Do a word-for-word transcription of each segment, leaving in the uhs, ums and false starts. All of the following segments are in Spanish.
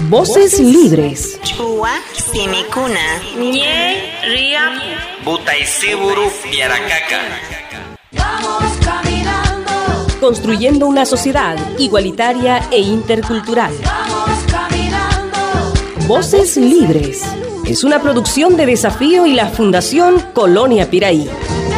Voces libres. Chua Simicuna. Nye Ria Butaisiburu Yaracaka. Vamos caminando. Construyendo una sociedad igualitaria e intercultural. Vamos caminando. Voces libres. Es una producción de Desafío y la Fundación Colonia Piraí.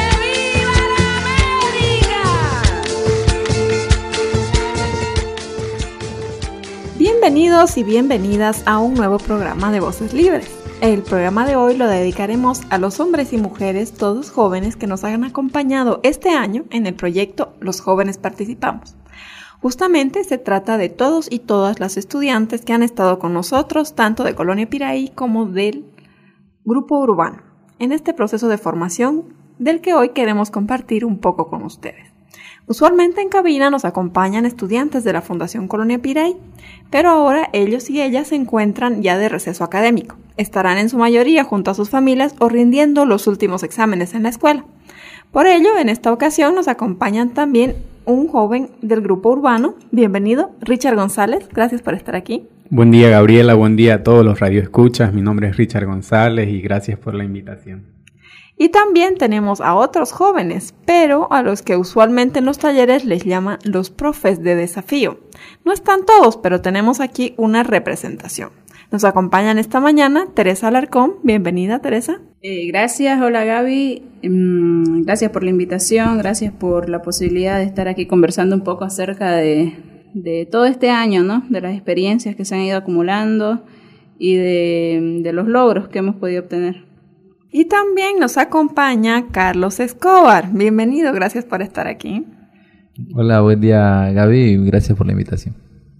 Bienvenidos y bienvenidas a un nuevo programa de Voces Libres. El programa de hoy lo dedicaremos a los hombres y mujeres, todos jóvenes, que nos han acompañado este año en el proyecto Los Jóvenes Participamos. Justamente se trata de todos y todas las estudiantes que han estado con nosotros, tanto de Colonia Piraí como del Grupo Urbano, en este proceso de formación del que hoy queremos compartir un poco con ustedes. Usualmente en cabina nos acompañan estudiantes de la Fundación Colonia Piraí, pero ahora ellos y ellas se encuentran ya de receso académico. Estarán en su mayoría junto a sus familias o rindiendo los últimos exámenes en la escuela. Por ello, en esta ocasión nos acompañan también un joven del Grupo Urbano. Bienvenido, Richard González. Gracias por estar aquí. Buen día, Gabriela. Buen día a todos los radioescuchas. Mi nombre es Richard González y gracias por la invitación. Y también tenemos a otros jóvenes, pero a los que usualmente en los talleres les llaman los profes de desafío. No están todos, pero tenemos aquí una representación. Nos acompañan esta mañana Teresa Alarcón. Bienvenida, Teresa. Eh, gracias, hola Gaby. Mm, gracias por la invitación, gracias por la posibilidad de estar aquí conversando un poco acerca de, de todo este año, ¿no? De las experiencias que se han ido acumulando y de, de los logros que hemos podido obtener. Y también nos acompaña Carlos Escobar. Bienvenido, gracias por estar aquí. Hola, buen día Gaby y gracias por la invitación.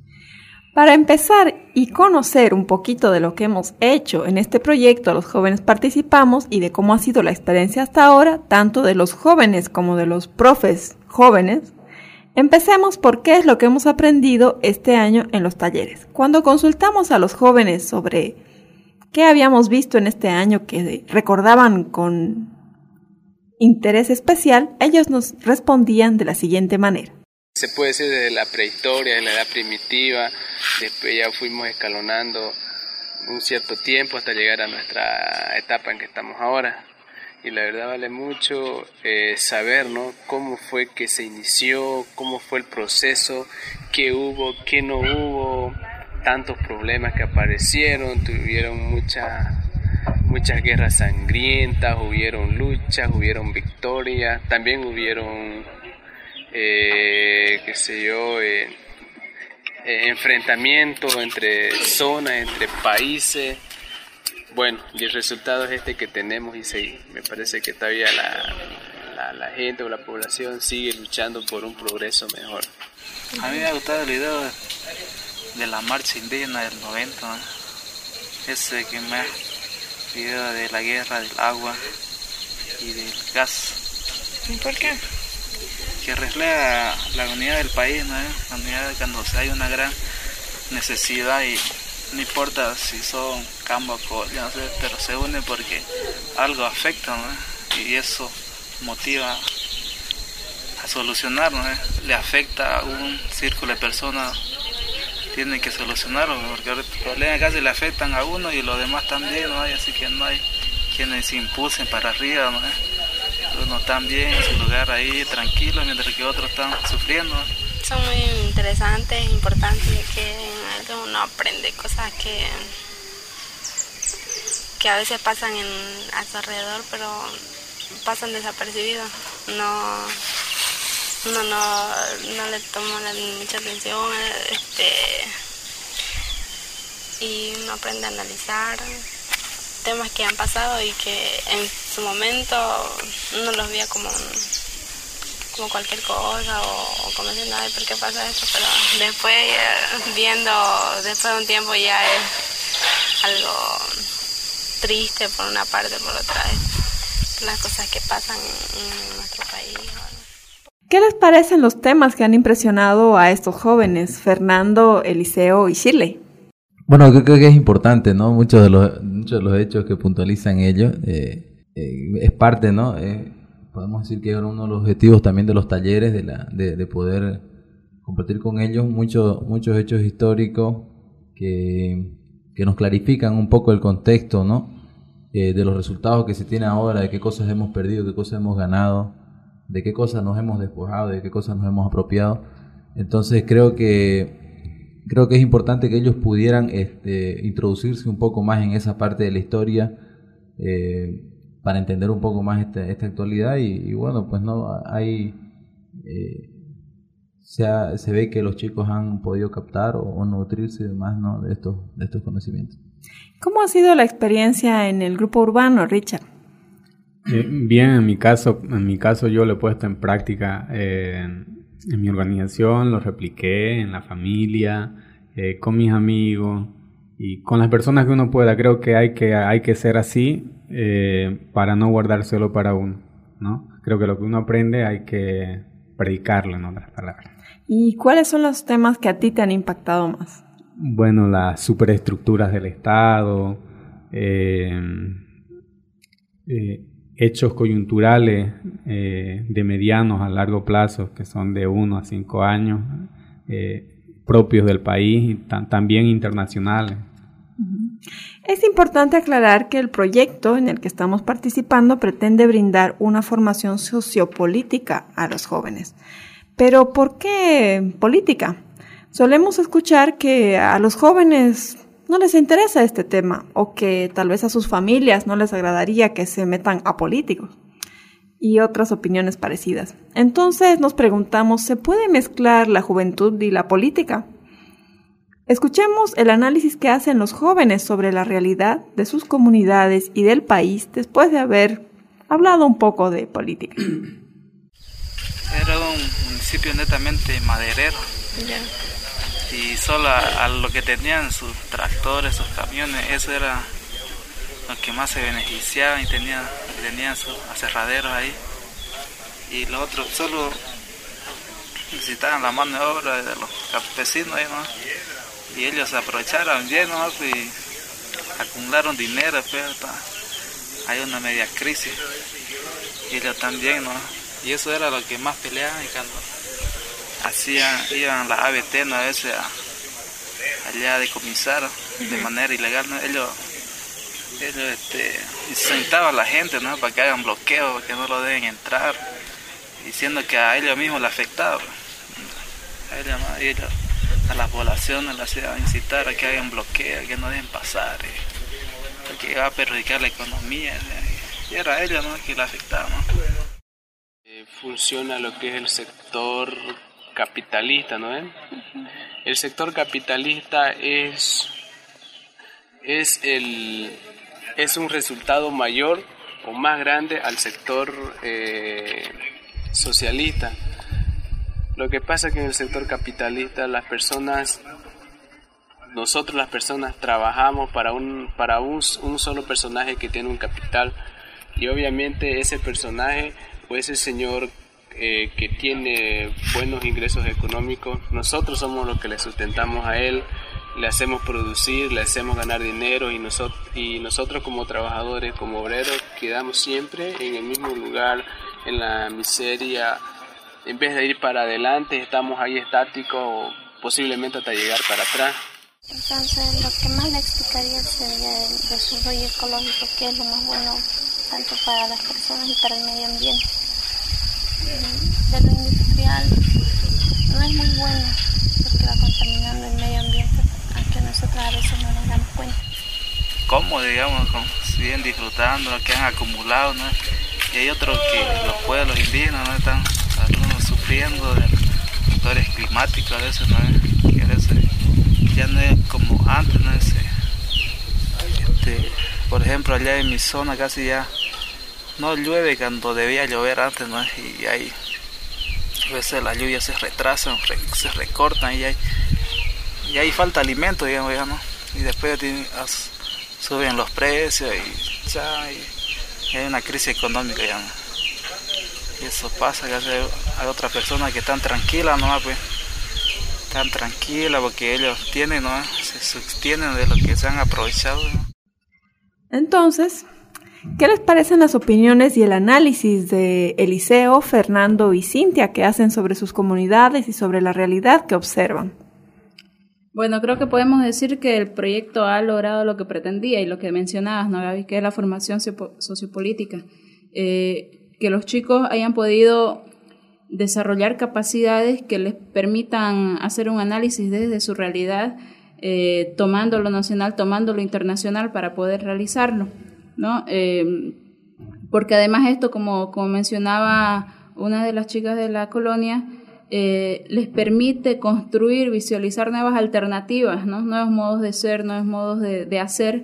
Para empezar y conocer un poquito de lo que hemos hecho en este proyecto, los jóvenes participamos y de cómo ha sido la experiencia hasta ahora, tanto de los jóvenes como de los profes jóvenes, empecemos por qué es lo que hemos aprendido este año en los talleres. Cuando consultamos a los jóvenes sobre ¿qué habíamos visto en este año que recordaban con interés especial? Ellos nos respondían de la siguiente manera. Se puede decir desde la prehistoria, de la edad primitiva, después ya fuimos escalonando un cierto tiempo hasta llegar a nuestra etapa en que estamos ahora. Y la verdad vale mucho eh, saber, ¿no?, cómo fue que se inició, cómo fue el proceso, qué hubo, qué no hubo, tantos problemas que aparecieron, tuvieron muchas muchas guerras sangrientas, hubieron luchas, hubieron victorias, también hubieron, eh, qué sé yo, eh, eh, enfrentamientos entre zonas, entre países. Bueno, y el resultado es este que tenemos y sí, me parece que todavía la, la, la gente o la población sigue luchando por un progreso mejor. A mí me ha gustado el video de de la marcha indígena del noventa, ¿no? Ese que me video de la guerra del agua y del gas. ¿Y por qué? Que refleja la unidad del país, ¿no? La unidad de cuando hay una gran necesidad y no importa si son cambacos, ya no sé, pero se unen porque algo afecta, ¿no? Y eso motiva a solucionar, ¿no? Le afecta a un círculo de personas, tienen que solucionarlo, porque los problemas casi le afectan a uno y los demás también, ¿no? Así que no hay quienes se impulsen para arriba, ¿no? Uno está bien en su lugar ahí, tranquilo, mientras que otros están sufriendo. Son muy interesantes, importantes, que uno aprende cosas que, que a veces pasan en, a su alrededor, pero pasan desapercibidos. No... uno no, no le toma mucha atención, este, y uno aprende a analizar temas que han pasado y que en su momento uno los veía como, como cualquier cosa o, o como diciendo, ay, ¿por qué pasa esto? Pero después, viendo, después de un tiempo ya es algo triste por una parte, por otra, es las cosas que pasan en, en nuestro país. ¿Qué les parecen los temas que han impresionado a estos jóvenes, Fernando, Eliseo y Shirley? Bueno, creo, creo que es importante, ¿no? Muchos de los, muchos de los hechos que puntualizan ellos eh, eh, es parte, ¿no? Eh, podemos decir que era uno de los objetivos también de los talleres, de, la, de, de poder compartir con ellos muchos muchos hechos históricos que que nos clarifican un poco el contexto, ¿no? Eh, de los resultados que se tienen ahora, de qué cosas hemos perdido, qué cosas hemos ganado, de qué cosas nos hemos despojado, de qué cosas nos hemos apropiado. Entonces creo que creo que es importante que ellos pudieran este, introducirse un poco más en esa parte de la historia, eh, para entender un poco más esta, esta actualidad y, y bueno, pues no hay eh, se, ha, se ve que los chicos han podido captar o, o nutrirse más, ¿no? de estos de estos conocimientos. ¿Cómo ha sido la experiencia en el grupo urbano, Richard? Eh, bien, en mi caso, en mi caso yo lo he puesto en práctica eh, en mi organización, lo repliqué en la familia, eh, con mis amigos y con las personas que uno pueda. Creo que hay que hay que ser así eh, para no guardárselo para uno, ¿no? Creo que lo que uno aprende hay que predicarlo, en otras palabras. ¿Y cuáles son los temas que a ti te han impactado más? Bueno, las superestructuras del Estado, eh, eh, hechos coyunturales eh, de medianos a largo plazo, que son de uno a cinco años, eh, propios del país y tam- también internacionales. Es importante aclarar que el proyecto en el que estamos participando pretende brindar una formación sociopolítica a los jóvenes. Pero ¿por qué política? Solemos escuchar que a los jóvenes no les interesa este tema o que tal vez a sus familias no les agradaría que se metan a políticos y otras opiniones parecidas. Entonces nos preguntamos, ¿se puede mezclar la juventud y la política? Escuchemos el análisis que hacen los jóvenes sobre la realidad de sus comunidades y del país después de haber hablado un poco de política. Era un municipio netamente maderero. Ya. Y solo a, a lo que tenían sus tractores, sus camiones, eso era lo que más se beneficiaban y tenían, tenían sus aserraderos ahí. Y los otros solo necesitaban la mano de obra de los campesinos ahí, ¿no? Y ellos aprovecharon bien, ¿no? Y acumularon dinero, pero hay una media crisis. Y ellos también, ¿no? Y eso era lo que más peleaban y cuando hacían, iban a la A B T, ¿no? A veces a, allá a decomisar de manera ilegal, ¿no? Ellos, ellos este, incitaban a la gente, ¿no? Para que hagan bloqueo, para que no lo dejen entrar, diciendo que a ellos mismos les afectaba. A ellos, ¿no? Y ellos, a las poblaciones les hacían incitar a que hagan bloqueo, que no dejen pasar, eh, porque iba a perjudicar la economía, eh, y era a ellos, ¿no? Que les afectaba, ¿no? Eh, funciona lo que es el sector capitalista, ¿no? ¿Eh? El sector capitalista es es el es un resultado mayor o más grande al sector eh, socialista. Lo que pasa es que en el sector capitalista las personas, nosotros las personas trabajamos para un para un, un solo personaje que tiene un capital y obviamente ese personaje o ese señor Eh, que tiene buenos ingresos económicos, nosotros somos los que le sustentamos a él, le hacemos producir, le hacemos ganar dinero y, nosotros y nosotros como trabajadores, como obreros, quedamos siempre en el mismo lugar, en la miseria. En vez de ir para adelante, estamos ahí estáticos o posiblemente hasta llegar para atrás. Entonces, lo que más le explicaría sería el desarrollo ecológico, que es lo más bueno tanto para las personas y para el medio ambiente. De lo industrial no es muy bueno porque va contaminando el medio ambiente, aunque nosotros a veces no nos damos cuenta. Cómo, digamos, como siguen disfrutando lo que han acumulado, ¿no? Y hay otros que los pueblos indígenas, ¿no? Están algunos sufriendo de factores climáticos a veces, ¿no? Que a veces ya no es como antes, ¿no? Ese, este, por ejemplo, allá en mi zona casi ya no llueve cuando debía llover antes, ¿no? Y hay, a veces las lluvias se retrasan, se recortan y hay, y hay falta de alimento, digamos, ya, ¿no? Y después tienen, as, suben los precios y ya y, y hay una crisis económica, ya, ¿no? Y eso pasa, que hay, hay otras personas que están tranquilas, ¿no? Pues están tranquilas porque ellos tienen, ¿no? Se sostienen de lo que se han aprovechado, ¿no? Entonces, ¿qué les parecen las opiniones y el análisis de Eliseo, Fernando y Cintia que hacen sobre sus comunidades y sobre la realidad que observan? Bueno, creo que podemos decir que el proyecto ha logrado lo que pretendía y lo que mencionabas, ¿no, Gaby? Que es la formación sociopolítica. Eh, que los chicos hayan podido desarrollar capacidades que les permitan hacer un análisis desde su realidad, eh, tomando lo nacional, tomando lo internacional para poder realizarlo, ¿no? Eh, porque además esto, como, como mencionaba una de las chicas de la colonia, eh, les permite construir, visualizar nuevas alternativas, ¿no? Nuevos modos de ser, nuevos modos de, de hacer,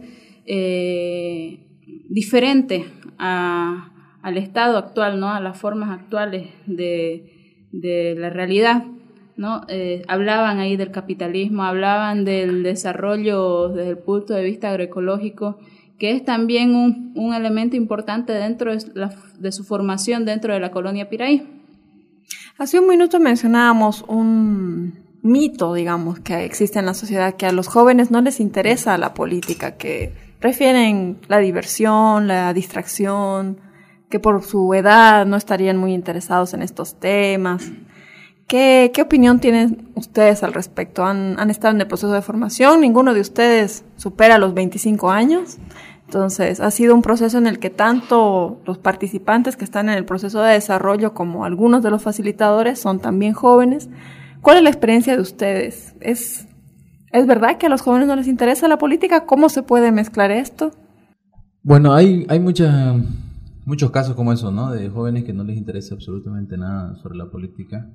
eh, diferente a al estado actual, ¿no? A las formas actuales de, de la realidad, ¿no? Eh, hablaban ahí del capitalismo, hablaban del desarrollo desde el punto de vista agroecológico, que es también un, un elemento importante dentro de, la, de su formación dentro de la colonia Piraí. Hace un minuto mencionábamos un mito, digamos, que existe en la sociedad, que a los jóvenes no les interesa la política, que prefieren la diversión, la distracción, que por su edad no estarían muy interesados en estos temas. ¿Qué, qué opinión tienen ustedes al respecto? ¿Han, han estado en el proceso de formación? ¿Ninguno de ustedes supera los veinticinco años? Entonces, ha sido un proceso en el que tanto los participantes que están en el proceso de desarrollo como algunos de los facilitadores son también jóvenes. ¿Cuál es la experiencia de ustedes? ¿Es, ¿es verdad que a los jóvenes no les interesa la política? ¿Cómo se puede mezclar esto? Bueno, hay, hay muchas... muchos casos como eso, ¿no? De jóvenes que no les interesa absolutamente nada sobre la política,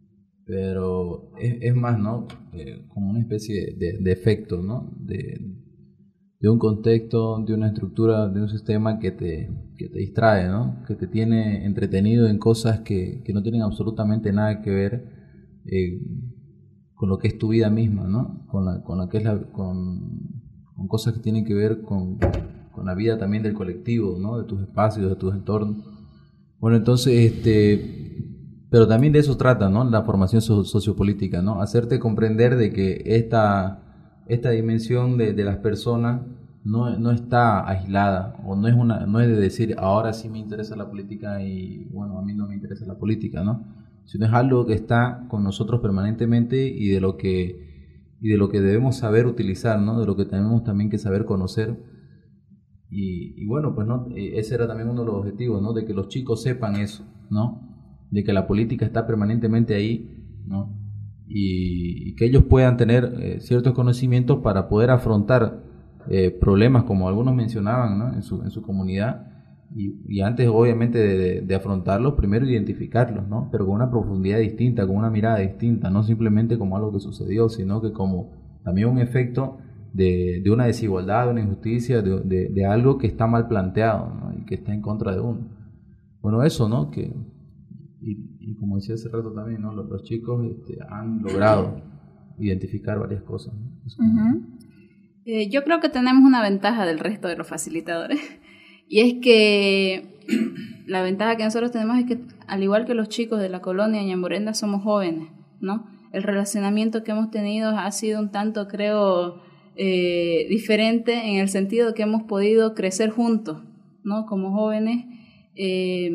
pero es, es más, ¿no? Eh, como una especie de, de efecto, ¿no? De, de un contexto, de una estructura, de un sistema que te, que te distrae, ¿no? Que te tiene entretenido en cosas que, que no tienen absolutamente nada que ver eh, con lo que es tu vida misma, ¿no? Con la, con la que es la, con, con cosas que tienen que ver con con la vida también del colectivo, ¿no? De tus espacios, de tus entornos. Bueno, entonces, este, pero también de eso trata, ¿no? La formación so- sociopolítica, ¿no? Hacerte comprender de que esta, esta dimensión de, de las personas no, no está aislada, o no es una, no es de decir, ahora sí me interesa la política y, bueno, a mí no me interesa la política, ¿no? Sino es algo que está con nosotros permanentemente y de lo que, y de lo que debemos saber utilizar, ¿no? De lo que tenemos también que saber conocer. Y, y bueno, pues no, ese era también uno de los objetivos, ¿no? De que los chicos sepan eso, ¿no? De que la política está permanentemente ahí, ¿no? Y, y que ellos puedan tener eh, ciertos conocimientos para poder afrontar eh, problemas como algunos mencionaban, ¿no? En su, en su comunidad. Y, y antes, obviamente, de, de, de afrontarlos, primero identificarlos, ¿no? Pero con una profundidad distinta, con una mirada distinta, no simplemente como algo que sucedió, sino que como también un efecto De, de una desigualdad, de una injusticia, de, de, de algo que está mal planteado, ¿no? Y que está en contra de uno. Bueno, eso, ¿no? Que, y, y como decía hace rato también, ¿no? Los, los chicos este, han logrado identificar varias cosas, ¿no? Uh-huh. eh, yo creo que tenemos una ventaja del resto de los facilitadores, y es que la ventaja que nosotros tenemos es que, al igual que los chicos de la colonia Ñamborenda, somos jóvenes, ¿no? El relacionamiento que hemos tenido ha sido un tanto, creo, Eh, diferente en el sentido de que hemos podido crecer juntos, ¿no? Como jóvenes. Eh,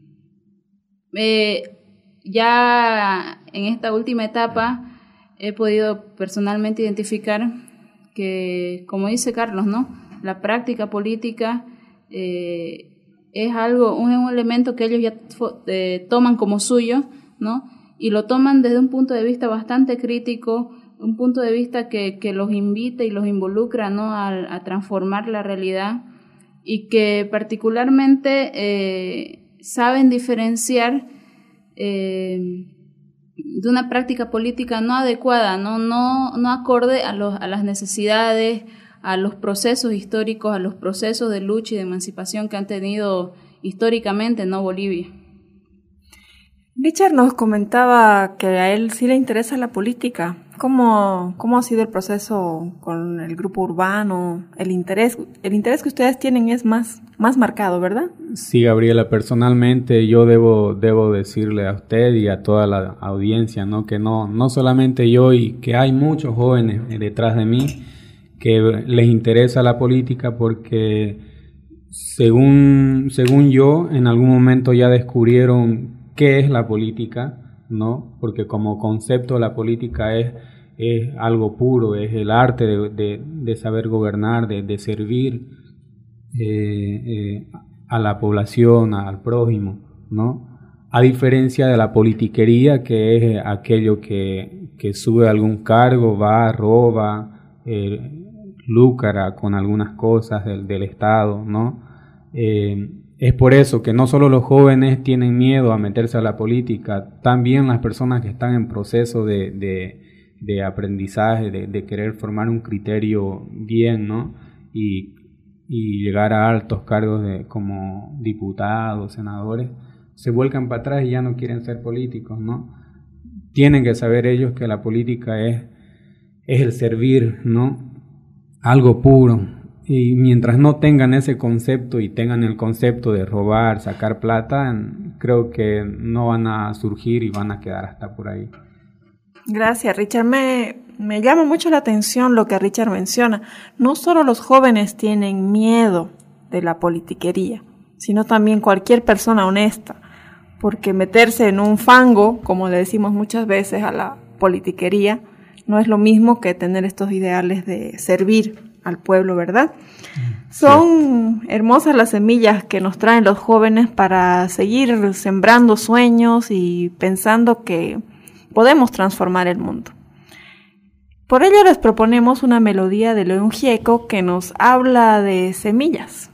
eh, ya en esta última etapa he podido personalmente identificar que, como dice Carlos, ¿no? La práctica política eh, es algo, un, un elemento que ellos ya eh, toman como suyo, ¿no? Y lo toman desde un punto de vista bastante crítico, un punto de vista que, que los invita y los involucra, ¿no? a, a transformar la realidad, y que particularmente eh, saben diferenciar eh, de una práctica política no adecuada, no, no, no acorde a, los, a las necesidades, a los procesos históricos, a los procesos de lucha y de emancipación que han tenido históricamente, ¿no? Bolivia. Richard nos comentaba que a él sí le interesa la política. ¿Cómo, cómo ha sido el proceso con el grupo urbano? El interés, el interés que ustedes tienen es más, más marcado, ¿verdad? Sí, Gabriela, personalmente yo debo, debo decirle a usted y a toda la audiencia, ¿no? Que no, no solamente yo, y que hay muchos jóvenes detrás de mí que les interesa la política porque según, según yo, en algún momento ya descubrieron qué es la política, ¿no? Porque como concepto la política es es algo puro, es el arte de, de, de saber gobernar, de, de servir eh, eh, a la población, al prójimo, ¿no? A diferencia de la politiquería, que es aquello que, que sube algún cargo, va, roba, eh, lucra con algunas cosas del, del Estado, ¿no? Eh, es por eso que no solo los jóvenes tienen miedo a meterse a la política, también las personas que están en proceso de, de, de aprendizaje, de, de querer formar un criterio bien, ¿no? Y, y llegar a altos cargos de, como diputados, senadores, se vuelcan para atrás y ya no quieren ser políticos, ¿no? Tienen que saber ellos que la política es, es el servir, ¿no? Algo puro. Y mientras no tengan ese concepto y tengan el concepto de robar, sacar plata, creo que no van a surgir y van a quedar hasta por ahí. Gracias, Richard. Me, me llama mucho la atención lo que Richard menciona. No solo los jóvenes tienen miedo de la politiquería, sino también cualquier persona honesta, porque meterse en un fango, como le decimos muchas veces a la politiquería, no es lo mismo que tener estos ideales de servir al pueblo, ¿verdad? Sí. Son hermosas las semillas que nos traen los jóvenes para seguir sembrando sueños y pensando que podemos transformar el mundo. Por ello les proponemos una melodía de León Gieco que nos habla de semillas.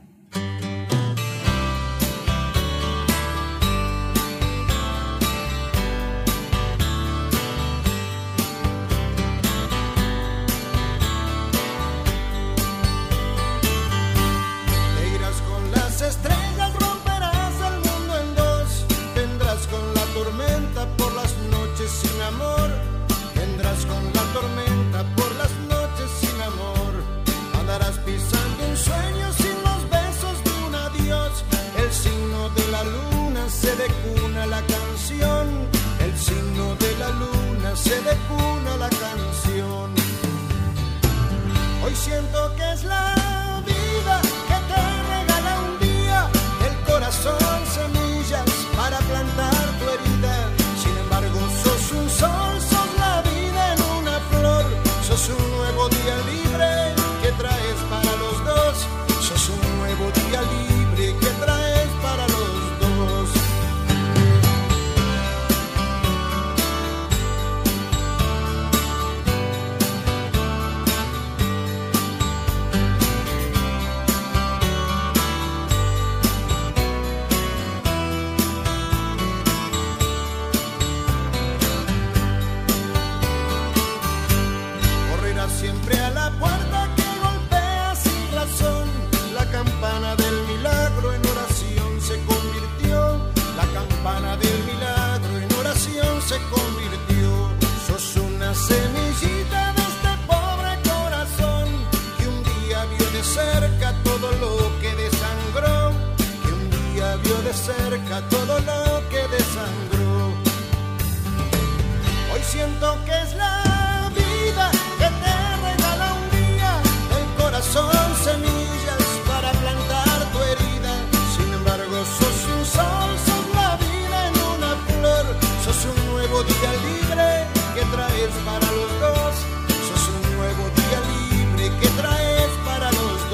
Siento que es la vida que te regala un día el corazón, semillas para plantar tu herida. Sin embargo, sos un sol, sos la vida en una flor, sos un nuevo día libre que traes para los dos, sos un nuevo día libre que traes para los dos. Siempre a la puerta que golpea sin razón, la campana del milagro en oración se convirtió, la campana del milagro en oración se convirtió. Sos una semillita de este pobre corazón que un día vio de cerca todo lo que desangró, que un día vio de cerca todo lo que desangró. Hoy siento que es la vida que te regala un día el corazón, semillas para plantar tu herida. Sin embargo, sos un sol, sos la vida en una flor, sos un nuevo día libre que traes para los dos, sos un nuevo día libre que traes para los dos.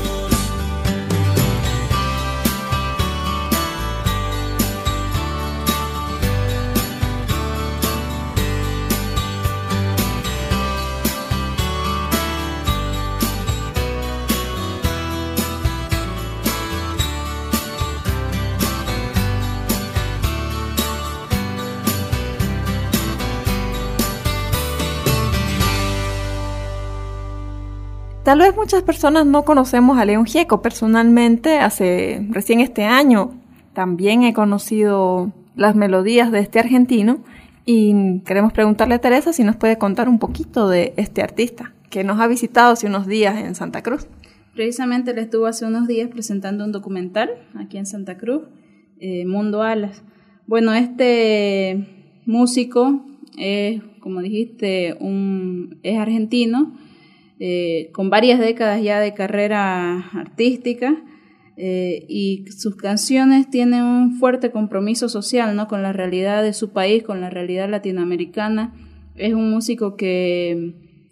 Tal vez muchas personas no conocemos a León Gieco personalmente. Hace recién este año también he conocido las melodías de este argentino y queremos preguntarle a Teresa si nos puede contar un poquito de este artista que nos ha visitado hace unos días en Santa Cruz. Precisamente él estuvo hace unos días presentando un documental aquí en Santa Cruz, eh, Mundo Alas. Bueno, este músico es, como dijiste, un, es argentino, Eh, con varias décadas ya de carrera artística, eh, y sus canciones tienen un fuerte compromiso social, ¿no?, con la realidad de su país, con la realidad latinoamericana, Es un músico que,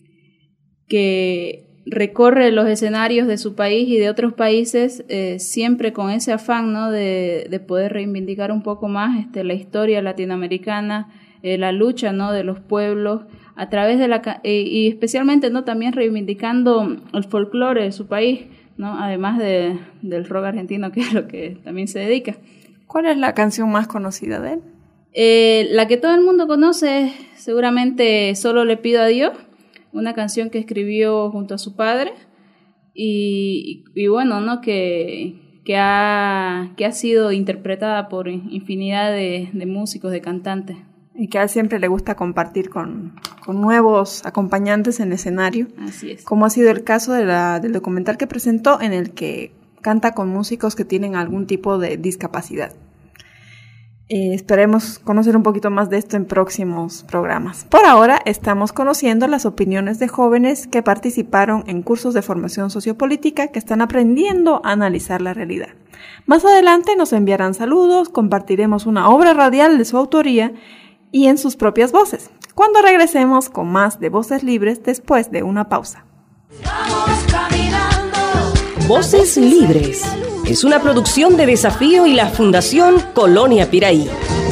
que recorre los escenarios de su país y de otros países eh, siempre con ese afán, ¿no? de, de poder reivindicar un poco más este, la historia latinoamericana, eh, la lucha, ¿no? de los pueblos, a través de la eh, y especialmente, ¿no? también reivindicando el folclore de su país, ¿no? además de, del rock argentino, que es lo que también se dedica. ¿Cuál es la canción más conocida de él? Eh, la que todo el mundo conoce es seguramente Solo le pido a Dios, una canción que escribió junto a su padre y, y bueno, ¿no? que, que, ha, que ha sido interpretada por infinidad de, de músicos, de cantantes. Y que a él siempre le gusta compartir con, con nuevos acompañantes en escenario. Así es. Como ha sido el caso de la, del documental que presentó, en el que canta con músicos que tienen algún tipo de discapacidad. Eh, esperemos conocer un poquito más de esto en próximos programas. Por ahora estamos conociendo las opiniones de jóvenes que participaron en cursos de formación sociopolítica que están aprendiendo a analizar la realidad. Más adelante nos enviarán saludos, compartiremos una obra radial de su autoría y en sus propias voces, cuando regresemos con más de Voces Libres después de una pausa. Vamos caminando. Voces Libres es una producción de Desafío y la Fundación Colonia Piraí.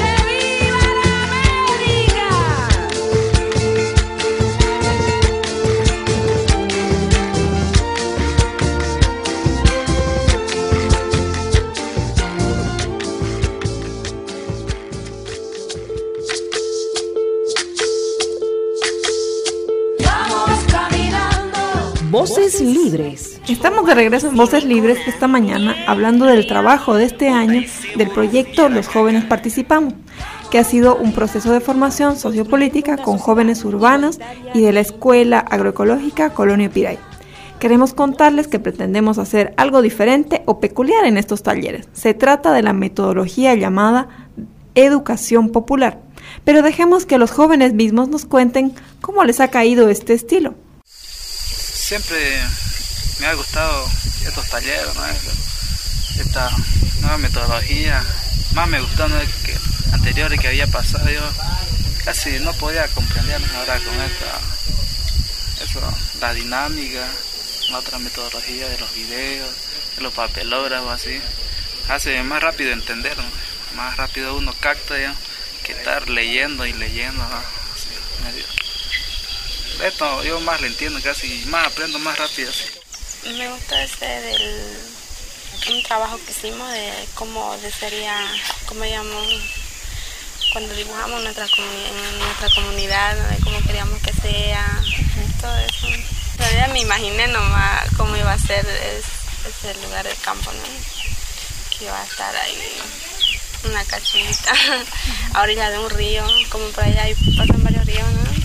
Voces Libres. Estamos de regreso en Voces Libres esta mañana hablando del trabajo de este año del proyecto Los Jóvenes Participamos, que ha sido un proceso de formación sociopolítica con jóvenes urbanos y de la Escuela Agroecológica Colonia Piraí. Queremos contarles que pretendemos hacer algo diferente o peculiar en estos talleres. Se trata de la metodología llamada educación popular, pero dejemos que los jóvenes mismos nos cuenten cómo les ha caído este estilo. Siempre me ha gustado estos talleres, ¿no? Esta nueva metodología. Más me gustó, ¿no?, que anteriores que había pasado. Yo casi no podía comprender ahora con esta, eso, la dinámica, la otra metodología de los videos, de los papelógrafos, así. Hace más rápido entender, ¿no? Más rápido uno capta ya que estar leyendo y leyendo, ¿no? Así, medio. Esto yo más lo entiendo casi, más aprendo más rápido así. Me gusta ese del un trabajo que hicimos de cómo sería, cómo digamos, cuando dibujamos nuestra en nuestra comunidad, ¿no?, de cómo queríamos que sea, todo eso. En realidad me imaginé nomás cómo iba a ser ese, ese lugar del campo, ¿no?, que iba a estar ahí una casita a orilla de un río, como por allá y pasan varios ríos, ¿no?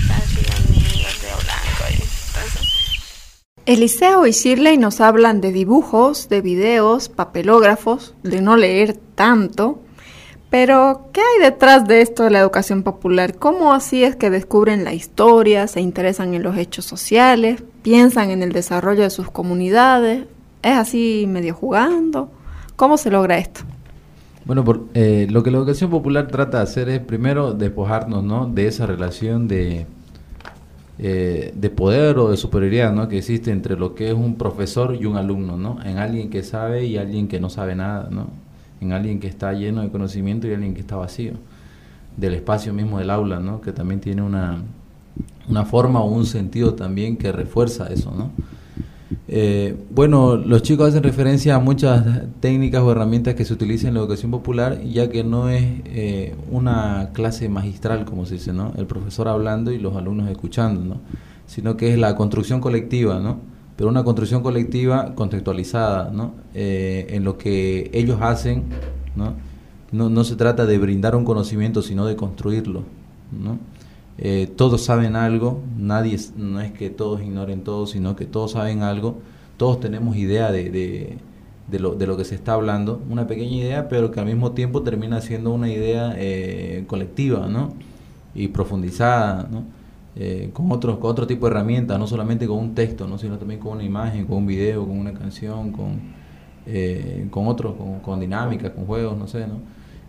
Blanco y entonces. Eliseo y Shirley nos hablan de dibujos, de videos, papelógrafos, de no leer tanto. Pero, ¿qué hay detrás de esto de la educación popular? ¿Cómo así es que descubren la historia, se interesan en los hechos sociales, piensan en el desarrollo de sus comunidades? ¿Es así medio jugando? ¿Cómo se logra esto? Bueno, por, eh, lo que la educación popular trata de hacer es primero despojarnos, ¿no?, de esa relación de... Eh, de poder o de superioridad, ¿no?, que existe entre lo que es un profesor y un alumno, ¿no?, en alguien que sabe y alguien que no sabe nada, ¿no?, en alguien que está lleno de conocimiento y alguien que está vacío, del espacio mismo del aula, ¿no?, que también tiene una, una forma o un sentido también que refuerza eso, ¿no? Eh, bueno, los chicos hacen referencia a muchas técnicas o herramientas que se utilizan en la educación popular, ya que no es eh, una clase magistral, como se dice, ¿no?, el profesor hablando y los alumnos escuchando, ¿no?, sino que es la construcción colectiva, ¿no?, pero una construcción colectiva contextualizada, ¿no?, eh, en lo que ellos hacen, ¿no? No, no se trata de brindar un conocimiento, sino de construirlo, ¿no? Eh, todos saben algo, nadie, no es que todos ignoren todo, sino que todos saben algo, todos tenemos idea de, de, de, lo, de lo que se está hablando, una pequeña idea, pero que al mismo tiempo termina siendo una idea eh, colectiva, ¿no?, y profundizada, ¿no?, eh, con, otros, con otro tipo de herramientas, no solamente con un texto, ¿no?, sino también con una imagen, con un video, con una canción, con, eh, con otros, con, con dinámicas, con juegos, no sé, ¿no?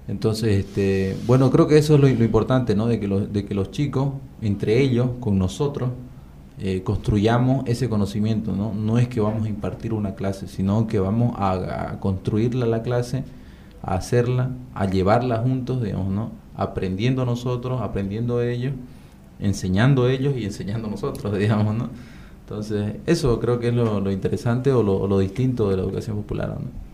Entonces, este, bueno, creo que eso es lo, lo importante, ¿no? De que, los, de que los chicos, entre ellos, con nosotros, eh, construyamos ese conocimiento, ¿no? No es que vamos a impartir una clase, sino que vamos a, a construirla la clase, a hacerla, a llevarla juntos, digamos, ¿no? Aprendiendo nosotros, aprendiendo ellos, enseñando ellos y enseñando nosotros, digamos, ¿no? Entonces, eso creo que es lo, lo interesante o lo, o lo distinto de la educación popular, ¿no?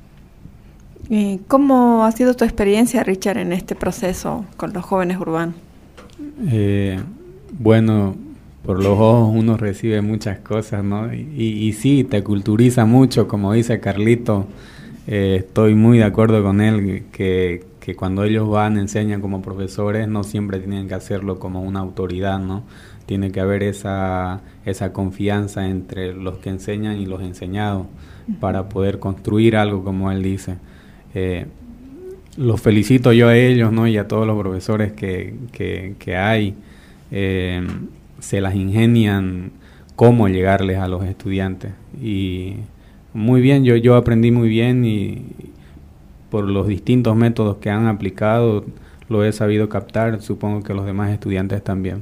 ¿Cómo ha sido tu experiencia, Richard, en este proceso con los jóvenes urbanos? Eh, bueno, por los ojos uno recibe muchas cosas, ¿no? Y, y, y sí, te culturiza mucho, como dice Carlito. Eh, estoy muy de acuerdo con él, que, que cuando ellos van, enseñan como profesores, no siempre tienen que hacerlo como una autoridad, ¿no? Tiene que haber esa, esa confianza entre los que enseñan y los enseñados para poder construir algo, como él dice. Eh, los felicito yo a ellos, ¿no? Y a todos los profesores que, que, que hay. Eh, se las ingenian cómo llegarles a los estudiantes. Y muy bien, yo, yo aprendí muy bien y por los distintos métodos que han aplicado lo he sabido captar. Supongo que los demás estudiantes también.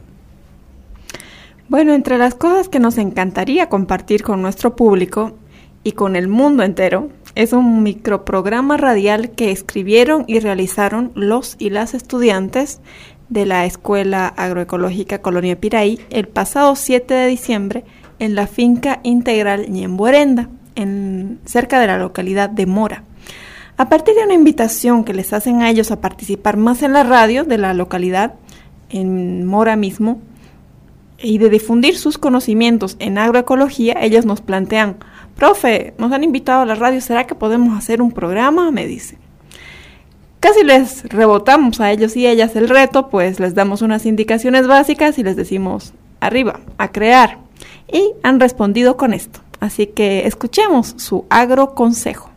Bueno, entre las cosas que nos encantaría compartir con nuestro público y con el mundo entero, es un microprograma radial que escribieron y realizaron los y las estudiantes de la Escuela Agroecológica Colonia Piraí el pasado siete de diciembre en la finca integral Ñembuerenda, en, cerca de la localidad de Mora. A partir de una invitación que les hacen a ellos a participar más en la radio de la localidad, en Mora mismo, y de difundir sus conocimientos en agroecología, ellos nos plantean: profe, nos han invitado a la radio, ¿será que podemos hacer un programa? Me dice. Casi les rebotamos a ellos y ellas el reto, pues les damos unas indicaciones básicas y les decimos: arriba, a crear. Y han respondido con esto. Así que escuchemos su agroconsejo.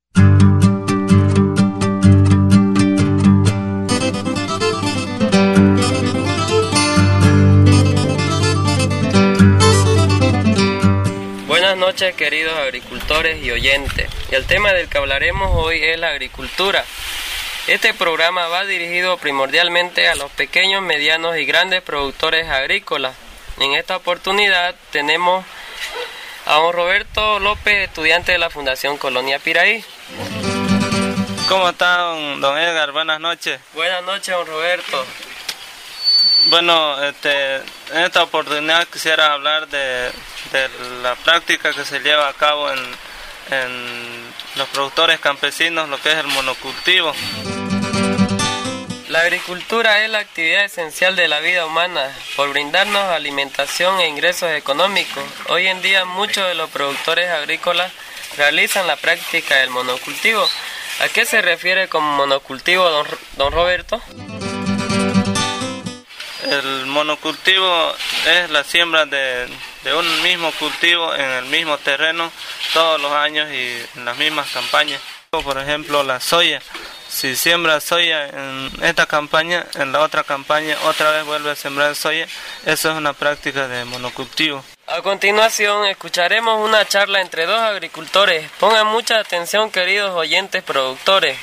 Buenas noches, queridos agricultores y oyentes. El tema del que hablaremos hoy es la agricultura. Este programa va dirigido primordialmente a los pequeños, medianos y grandes productores agrícolas. En esta oportunidad tenemos a don Roberto López, estudiante de la Fundación Colonia Piraí. ¿Cómo está, don, don Edgar? Buenas noches. Buenas noches, don Roberto. Bueno, este, en esta oportunidad quisiera hablar de, de la práctica que se lleva a cabo en, en los productores campesinos, lo que es el monocultivo. La agricultura es la actividad esencial de la vida humana, por brindarnos alimentación e ingresos económicos. Hoy en día muchos de los productores agrícolas realizan la práctica del monocultivo. ¿A qué se refiere con monocultivo, don, don Roberto? El monocultivo es la siembra de, de un mismo cultivo en el mismo terreno todos los años y en las mismas campañas. Por ejemplo, la soya. Si siembra soya en esta campaña, en la otra campaña otra vez vuelve a sembrar soya. Eso es una práctica de monocultivo. A continuación escucharemos una charla entre dos agricultores. Pongan mucha atención, queridos oyentes productores.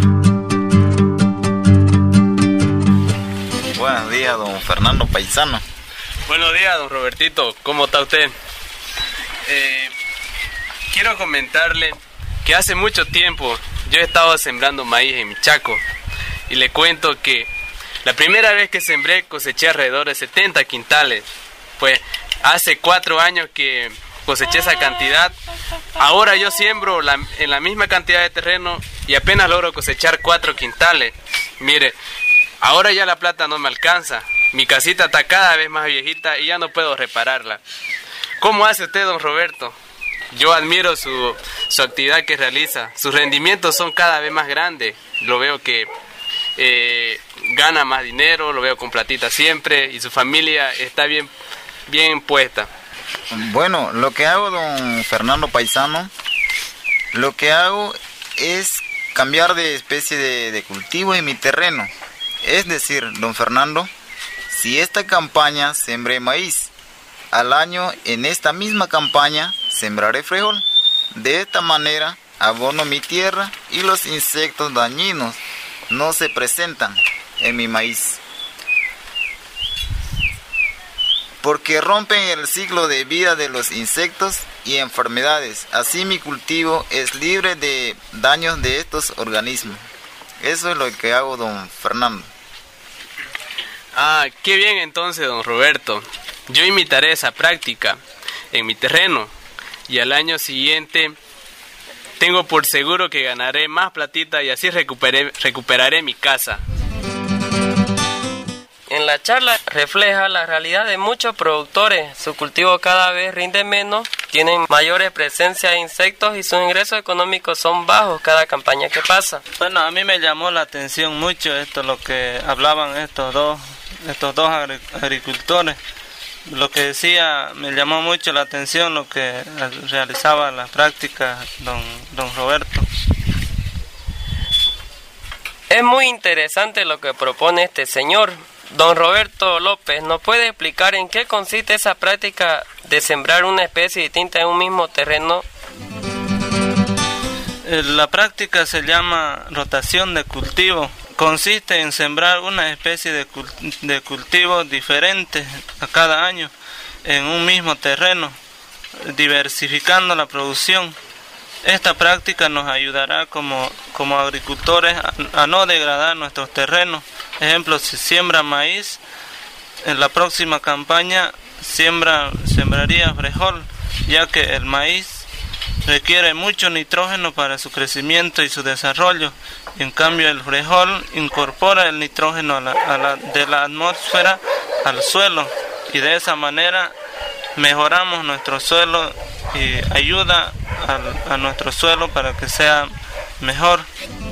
Buenos días, don Fernando Paisano. Buenos días, don Robertito. ¿Cómo está usted? Eh, quiero comentarle que hace mucho tiempo yo he estado sembrando maíz en mi chaco. Y le cuento que la primera vez que sembré coseché alrededor de setenta quintales. Pues hace cuatro años que coseché esa cantidad. Ahora yo siembro la, en la misma cantidad de terreno y apenas logro cosechar cuatro quintales. Mire, ahora ya la plata no me alcanza. Mi casita está cada vez más viejita y ya no puedo repararla. ¿Cómo hace usted, don Roberto? Yo admiro su, su actividad que realiza. Sus rendimientos son cada vez más grandes. Lo veo que eh, gana más dinero, lo veo con platita siempre y su familia está bien, bien puesta. Bueno, lo que hago, don Fernando Paisano, lo que hago es cambiar de especie de, de cultivo en mi terreno. Es decir, don Fernando, si esta campaña sembré maíz, al año en esta misma campaña sembraré frijol. De esta manera abono mi tierra y los insectos dañinos no se presentan en mi maíz, porque rompen el ciclo de vida de los insectos y enfermedades. Así mi cultivo es libre de daños de estos organismos. Eso es lo que hago, don Fernando. Ah, qué bien entonces, don Roberto. Yo imitaré esa práctica en mi terreno y al año siguiente tengo por seguro que ganaré más platita y así recuperé, recuperaré mi casa. En la charla refleja la realidad de muchos productores. Su cultivo cada vez rinde menos, tienen mayores presencia de insectos y sus ingresos económicos son bajos cada campaña que pasa. Bueno, a mí me llamó la atención mucho esto, lo que hablaban estos dos, estos dos agricultores. Lo que decía, me llamó mucho la atención lo que realizaba la práctica don, don Roberto. Es muy interesante lo que propone este señor. Don Roberto López, ¿nos puede explicar en qué consiste esa práctica de sembrar una especie distinta en un mismo terreno? La práctica se llama rotación de cultivo. Consiste en sembrar una especie de, cult de cultivo diferente a cada año en un mismo terreno, diversificando la producción. Esta práctica nos ayudará como, como agricultores a, a no degradar nuestros terrenos. Ejemplo, si siembra maíz, en la próxima campaña siembra, sembraría frijol, ya que el maíz requiere mucho nitrógeno para su crecimiento y su desarrollo. En cambio, el frijol incorpora el nitrógeno a la, a la, de la atmósfera al suelo y de esa manera mejoramos nuestro suelo y ayuda a, a nuestro suelo para que sea mejor.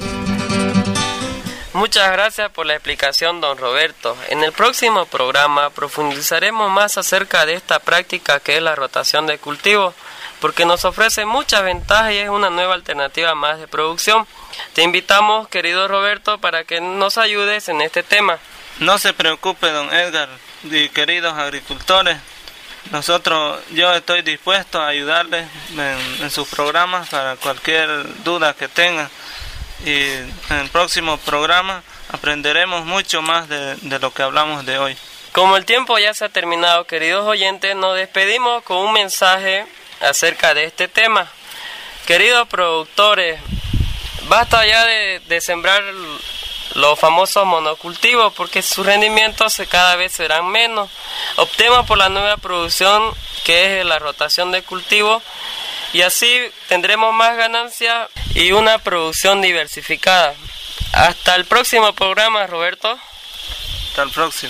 Muchas gracias por la explicación, don Roberto. En el próximo programa profundizaremos más acerca de esta práctica que es la rotación de cultivos, porque nos ofrece muchas ventajas y es una nueva alternativa más de producción. Te invitamos, querido Roberto, para que nos ayudes en este tema. No se preocupe, don Edgar, y queridos agricultores. Nosotros, yo estoy dispuesto a ayudarles en, en sus programas para cualquier duda que tengan. Y en el próximo programa aprenderemos mucho más de, de lo que hablamos de hoy. Como el tiempo ya se ha terminado, queridos oyentes, nos despedimos con un mensaje acerca de este tema. Queridos productores, basta ya de, de sembrar los famosos monocultivos porque sus rendimientos cada vez serán menos. Optemos por la nueva producción que es la rotación de cultivos y así tendremos más ganancias y una producción diversificada. Hasta el próximo programa, Roberto. Hasta el próximo.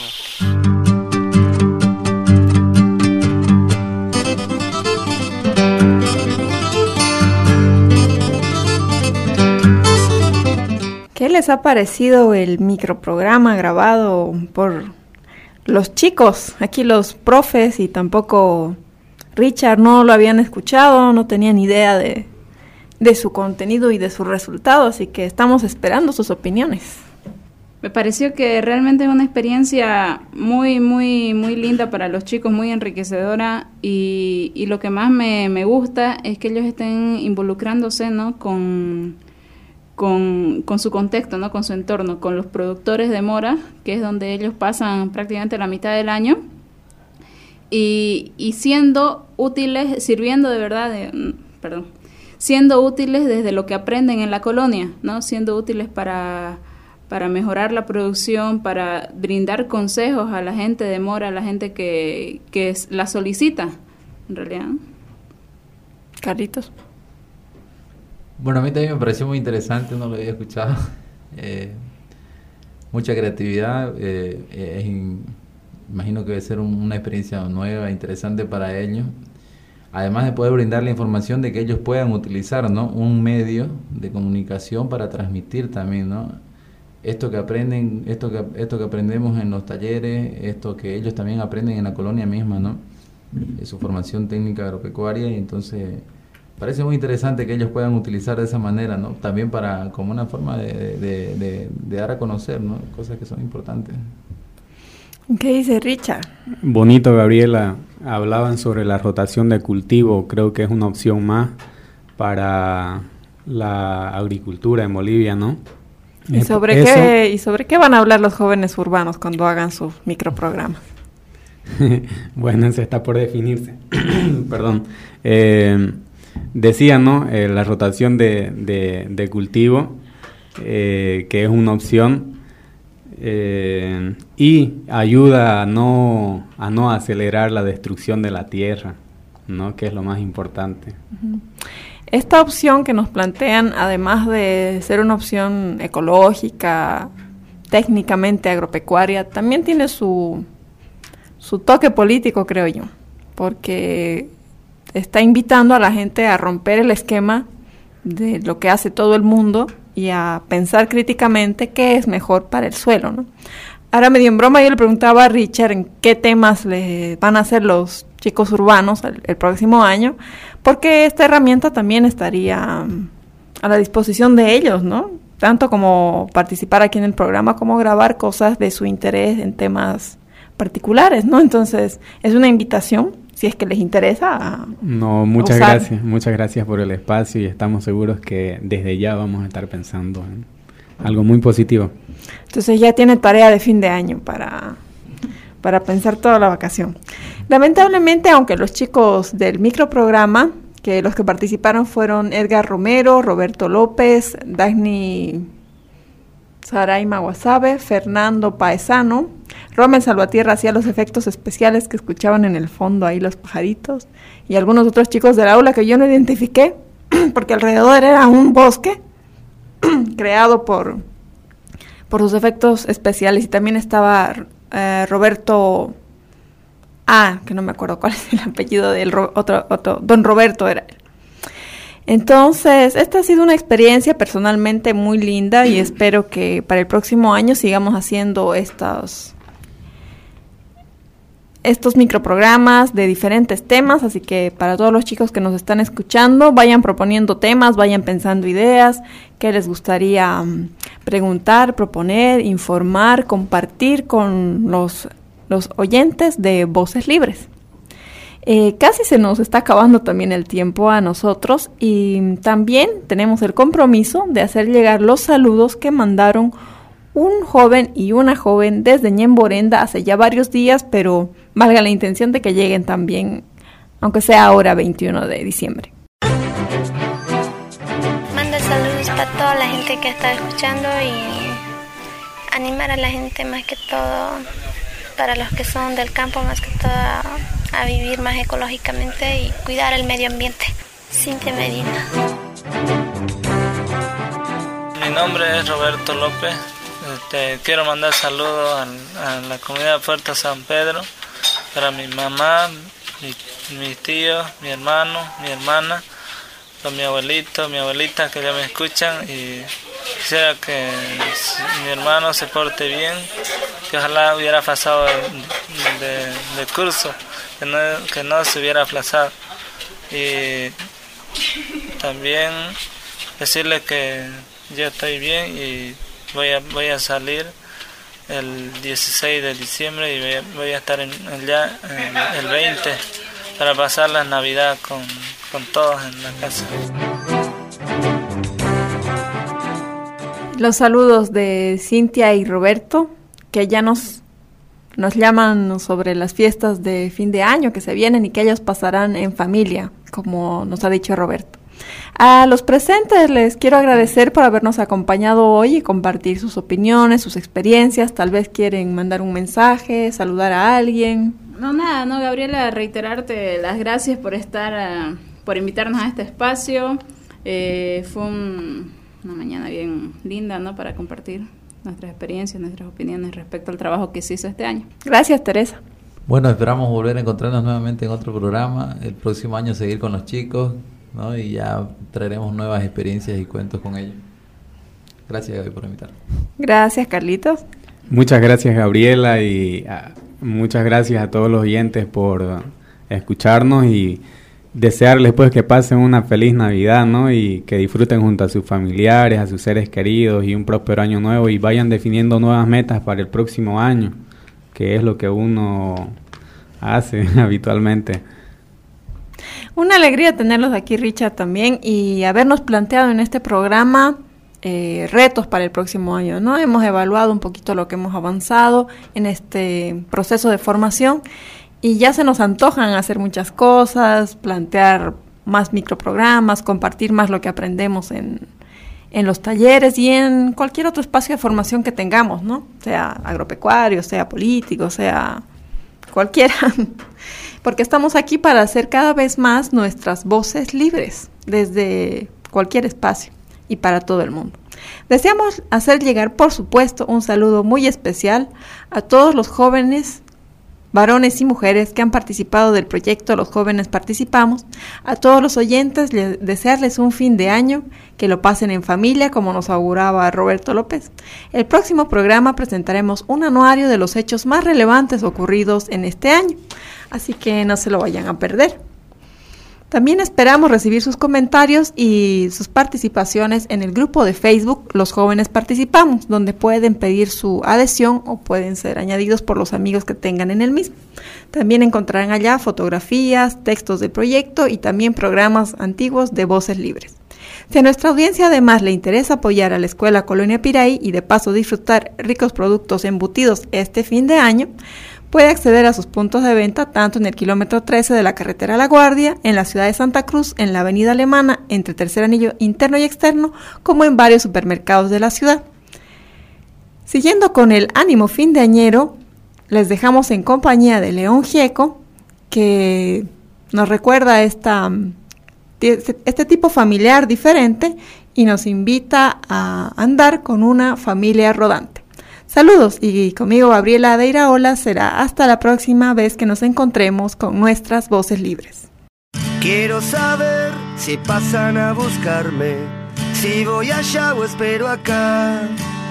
¿Qué les ha parecido el microprograma grabado por los chicos? Aquí los profes y tampoco Richard no lo habían escuchado, no tenían idea de, de su contenido y de sus resultados, así que estamos esperando sus opiniones. Me pareció que realmente es una experiencia muy, muy, muy linda para los chicos, muy enriquecedora y, y lo que más me, me gusta es que ellos estén involucrándose, ¿no?, con... Con, con su contexto, ¿no?, con su entorno, con los productores de mora, que es donde ellos pasan prácticamente la mitad del año, y, y siendo útiles, sirviendo de verdad, de, perdón, siendo útiles desde lo que aprenden en la colonia, ¿no?, siendo útiles para, para mejorar la producción, para brindar consejos a la gente de mora, a la gente que, que la solicita, en realidad. Carlitos. Bueno, a mí también me pareció muy interesante, no lo había escuchado. Eh, mucha creatividad, eh, eh, in, imagino que debe ser un, una experiencia nueva, interesante para ellos. Además de poder brindar la información de que ellos puedan utilizar, ¿no?, un medio de comunicación para transmitir también, ¿no?, esto que aprenden, esto que esto que aprendemos en los talleres, esto que ellos también aprenden en la colonia misma, ¿no?, de su formación técnica agropecuaria. Y entonces parece muy interesante que ellos puedan utilizar de esa manera, ¿no?, también para como una forma de, de, de, de dar a conocer, ¿no?, cosas que son importantes. ¿Qué dice Richard? Bonito, Gabriela. Hablaban sobre la rotación de cultivo. Creo que es una opción más para la agricultura en Bolivia, ¿no? ¿Y sobre, qué, ¿Y sobre qué van a hablar los jóvenes urbanos cuando hagan sus microprogramas? Bueno, eso está por definirse. Perdón. Eh, decía, ¿no? Eh, la rotación de, de, de cultivo, eh, que es una opción eh, y ayuda a no, a no acelerar la destrucción de la tierra, ¿no? Que es lo más importante. Uh-huh. Esta opción que nos plantean, además de ser una opción ecológica, técnicamente agropecuaria, también tiene su, su toque político, creo yo, porque está invitando a la gente a romper el esquema de lo que hace todo el mundo y a pensar críticamente qué es mejor para el suelo, ¿no? Ahora, medio en broma, yo le preguntaba a Richard en qué temas le van a hacer los chicos urbanos el, el próximo año, porque esta herramienta también estaría um, a la disposición de ellos, ¿no? Tanto como participar aquí en el programa, como grabar cosas de su interés en temas particulares, ¿no? Entonces, es una invitación, si es que les interesa. A, no, muchas a usar. gracias, muchas gracias por el espacio y estamos seguros que desde ya vamos a estar pensando en algo muy positivo. Entonces ya tiene tarea de fin de año para, para pensar toda la vacación. Lamentablemente, aunque los chicos del microprograma, que los que participaron fueron Edgar Romero, Roberto López, Dagny Saraima Guasave, Fernando Paesano, Rommel Salvatierra hacía los efectos especiales que escuchaban en el fondo ahí los pajaritos, y algunos otros chicos del aula que yo no identifiqué, porque alrededor era un bosque creado por, por sus efectos especiales, y también estaba eh, Roberto, ah, que no me acuerdo cuál es el apellido del ro, otro, otro, don Roberto era él. Entonces, esta ha sido una experiencia personalmente muy linda y espero que para el próximo año sigamos haciendo estos, estos microprogramas de diferentes temas, así que para todos los chicos que nos están escuchando, vayan proponiendo temas, vayan pensando ideas, qué les gustaría um, preguntar, proponer, informar, compartir con los, los oyentes de Voces Libres. Eh, casi se nos está acabando también el tiempo a nosotros y también tenemos el compromiso de hacer llegar los saludos que mandaron un joven y una joven desde Ñemborenda hace ya varios días, pero valga la intención de que lleguen también, aunque sea ahora veintiuno de diciembre. Manda saludos para toda la gente que está escuchando y animar a la gente más que todo, para los que son del campo más que todo, a vivir más ecológicamente y cuidar el medio ambiente. Cintia Medina. Mi nombre es Roberto López. Este, quiero mandar saludos a, a la comunidad de Puerto San Pedro, para mi mamá, mi, mis tíos, mi hermano, mi hermana, para mi abuelito, mi abuelita que ya me escuchan, y quisiera que mi hermano se porte bien, que ojalá hubiera pasado de, de, de curso, que no, que no se hubiera aplazado. Y también decirle que yo estoy bien y voy a, voy a salir el dieciséis de diciembre y voy a, voy a estar en, allá en el veinte para pasar la Navidad con, con todos en la casa. Los saludos de Cintia y Roberto, que ya nos, nos llaman sobre las fiestas de fin de año que se vienen y que ellos pasarán en familia, como nos ha dicho Roberto. A los presentes les quiero agradecer por habernos acompañado hoy y compartir sus opiniones, sus experiencias. Tal vez quieren mandar un mensaje, saludar a alguien. No, nada, no, Gabriela, reiterarte las gracias por estar, uh, por invitarnos a este espacio. Eh, fue un, una mañana bien linda, ¿no?, para compartir nuestras experiencias, nuestras opiniones respecto al trabajo que se hizo este año. Gracias, Teresa. Bueno, esperamos volver a encontrarnos nuevamente en otro programa. El próximo año seguir con los chicos, ¿no? Y ya traeremos nuevas experiencias y cuentos con ellos. Gracias, Gaby, por invitarme. Gracias, Carlitos. Muchas gracias, Gabriela, y uh, muchas gracias a todos los oyentes por uh, escucharnos y desearles pues que pasen una feliz Navidad, ¿no? Y que disfruten junto a sus familiares, a sus seres queridos y un próspero año nuevo, y vayan definiendo nuevas metas para el próximo año, que es lo que uno hace habitualmente. Una alegría tenerlos aquí, Richard, también, y habernos planteado en este programa eh, retos para el próximo año, ¿no? Hemos evaluado un poquito lo que hemos avanzado en este proceso de formación y ya se nos antojan hacer muchas cosas, plantear más microprogramas, compartir más lo que aprendemos en, en los talleres y en cualquier otro espacio de formación que tengamos, ¿no? Sea agropecuario, sea político, sea cualquiera. Porque estamos aquí para hacer cada vez más nuestras voces libres desde cualquier espacio y para todo el mundo. Deseamos hacer llegar, por supuesto, un saludo muy especial a todos los jóvenes, varones y mujeres que han participado del proyecto Los Jóvenes Participamos, a todos los oyentes, les, desearles un fin de año, que lo pasen en familia, como nos auguraba Roberto López. El próximo programa presentaremos un anuario de los hechos más relevantes ocurridos en este año, así que no se lo vayan a perder. También esperamos recibir sus comentarios y sus participaciones en el grupo de Facebook Los Jóvenes Participamos, donde pueden pedir su adhesión o pueden ser añadidos por los amigos que tengan en el mismo. También encontrarán allá fotografías, textos del proyecto y también programas antiguos de Voces Libres. Si a nuestra audiencia además le interesa apoyar a la Escuela Colonia Piraí y de paso disfrutar ricos productos embutidos este fin de año, puede acceder a sus puntos de venta tanto en el kilómetro trece de la carretera La Guardia, en la ciudad de Santa Cruz, en la avenida Alemana, entre Tercer Anillo interno y externo, como en varios supermercados de la ciudad. Siguiendo con el ánimo findeañero, les dejamos en compañía de León Gieco, que nos recuerda esta, este tipo familiar diferente y nos invita a andar con una familia rodante. Saludos, y conmigo Gabriela de Iraola será hasta la próxima vez que nos encontremos con nuestras voces libres. Quiero saber si pasan a buscarme, si voy allá o espero acá.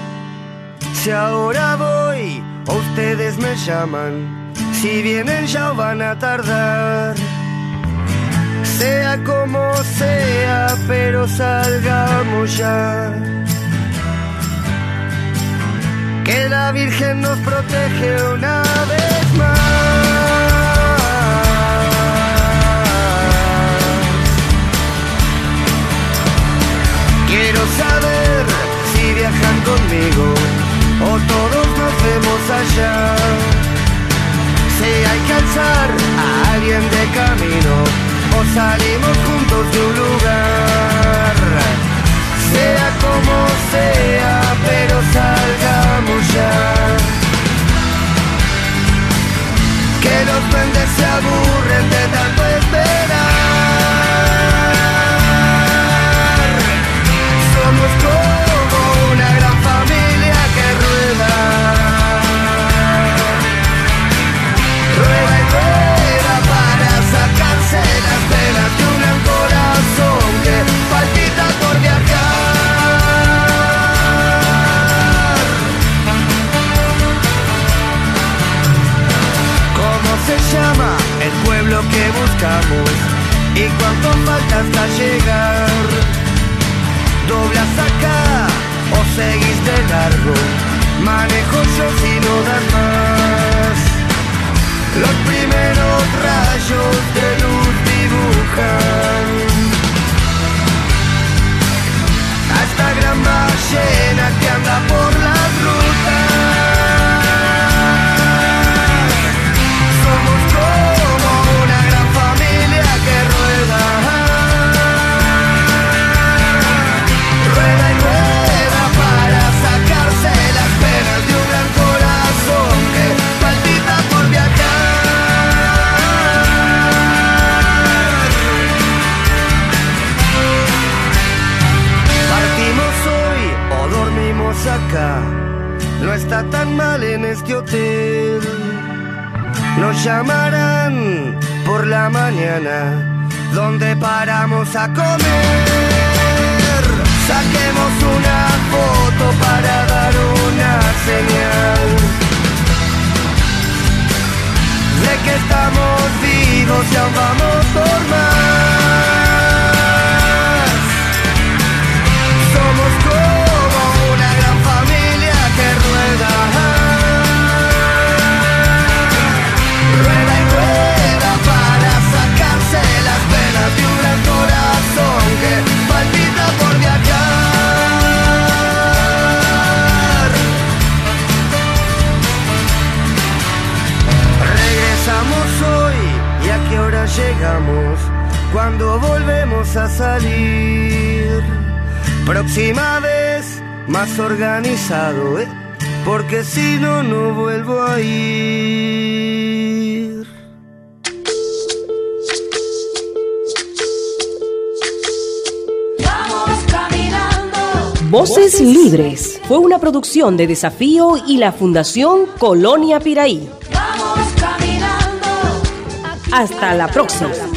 Si ahora voy o ustedes me llaman, si vienen ya o van a tardar. Sea como sea, pero salgamos ya. Que la Virgen nos protege una vez más. Quiero saber si viajan conmigo o todos nos vemos allá. Si hay que alzar a alguien de camino o salimos juntos de un lugar. Sea como sea, pero salgamos ya. Que los duendes se aburren de tanto esperar. Somos como una gran familia que rueda. Rueda y rueda para sacarse las penas de un gran corazón que palpita por viajar. Se llama el pueblo que buscamos y cuánto falta hasta llegar. Doblas acá o seguís de largo, manejo yo si no das más. Los primeros rayos de luz dibujan a esta gran ballena que anda por las rutas. Somos como una gran familia que rueda, rueda y rueda para sacarse las penas de un gran corazón que palpita por viajar. Partimos hoy o dormimos acá, no está tan mal en este hotel. Nos llamarán por la mañana, donde paramos a comer. Saquemos una foto para dar una señal de que estamos vivos y aún vamos por más. Somos como una gran familia que rueda. Rueda y rueda para sacarse las penas de un gran corazón que palpita por viajar. llegamos cuando volvemos a salir. Próxima vez más organizado, ¿eh? Porque si no, no vuelvo a ir. Vamos caminando. Voces Libres fue una producción de Desafío y la Fundación Colonia Piraí. Vamos caminando. Hasta la próxima.